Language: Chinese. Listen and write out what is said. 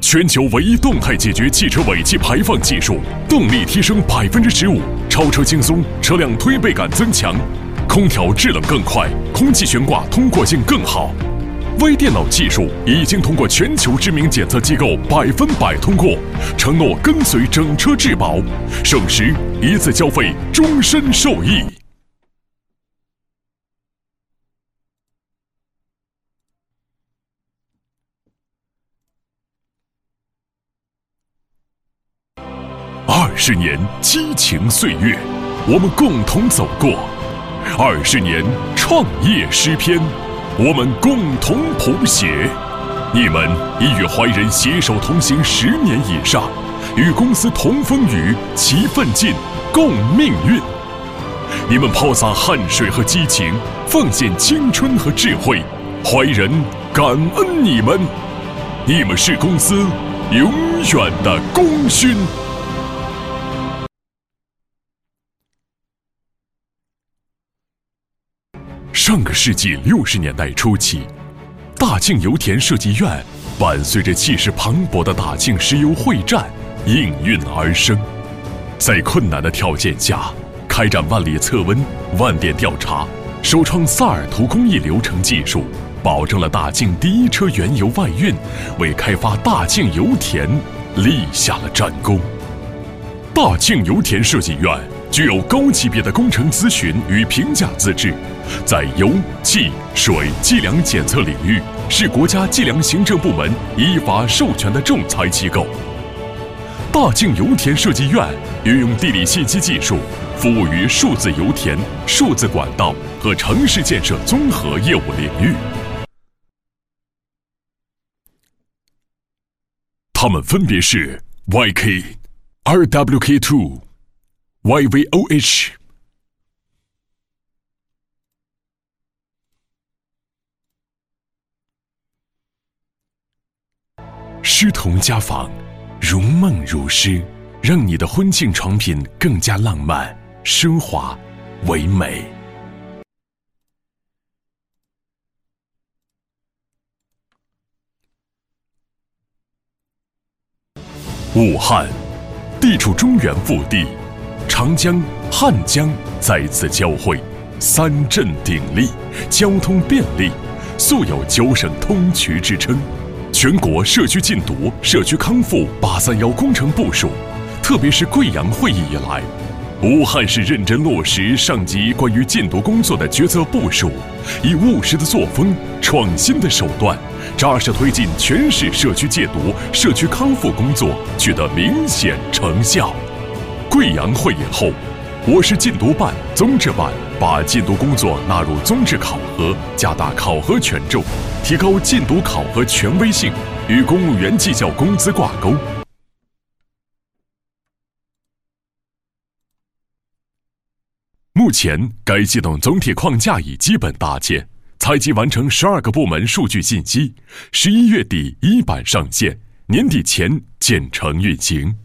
全球唯一动态解决汽车尾气排放技术，动力提升15%，超车轻松，车辆推背感增强，空调制冷更快，空气悬挂通过性更好。微电脑技术已经通过全球知名检测机构100%通过，承诺跟随整车质保，省时一次交费，终身受益。20年激情岁月，我们共同走过；20年创业诗篇，我们共同谱写。你们已与怀仁携手同行10年以上，与公司同风雨，齐奋进，共命运。你们抛洒汗水和激情，奉献青春和智慧，怀仁感恩你们，你们是公司永远的功勋。上个世纪60年代初期，大庆油田设计院伴随着气势磅礴的大庆石油会战应运而生。在困难的条件下，开展万里测温、万点调查，首创萨尔图工艺流程技术，保证了大庆第一车原油外运，为开发大庆油田立下了战功。大庆油田设计院具有高级别的工程咨询与评价资质，在油、气、水计量检测领域是国家计量行政部门依法授权的仲裁机构。大庆油田设计院运用地理信息技术，服务于数字油田、数字管道和城市建设综合业务领域。它们分别是 YK、RWK2、YVOH。诗童家纺，如梦如诗，让你的婚庆床品更加浪漫、奢华、唯美。武汉，地处中原腹地，长江、汉江在此交汇，三镇鼎立，交通便利，素有9省通衢之称。全国社区禁毒、社区康复831工程部署，特别是贵阳会议以来，武汉市认真落实上级关于禁毒工作的决策部署，以务实的作风、创新的手段，扎实推进全市社区戒毒、社区康复工作，取得明显成效。贵阳会议后，我市禁毒办、综治办把禁毒工作纳入综治考核，加大考核权重，提高禁毒考核权威性，与公务员绩效工资挂钩。目前，该系统总体框架已基本搭建，采集完成12个部门数据信息，11月底一版上线，年底前建成运行。